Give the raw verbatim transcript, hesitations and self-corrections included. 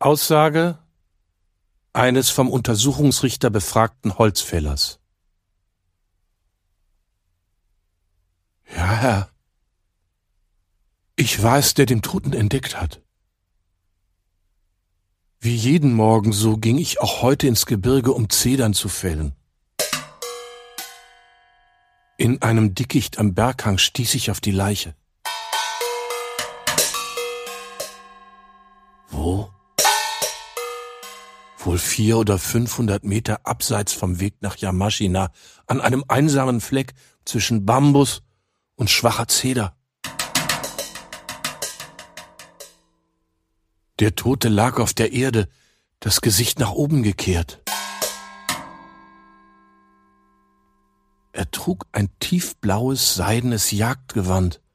Aussage eines vom Untersuchungsrichter befragten Holzfällers. Ja, Herr, ich war es, der den Toten entdeckt hat. Wie jeden Morgen so ging ich auch heute ins Gebirge, um Zedern zu fällen. In einem Dickicht am Berghang stieß ich auf die Leiche. Wo? Wohl vier oder fünfhundert Meter abseits vom Weg nach Yamashina, an einem einsamen Fleck zwischen Bambus und schwacher Zeder. Der Tote lag auf der Erde, das Gesicht nach oben gekehrt. Er trug ein tiefblaues, seidenes Jagdgewand.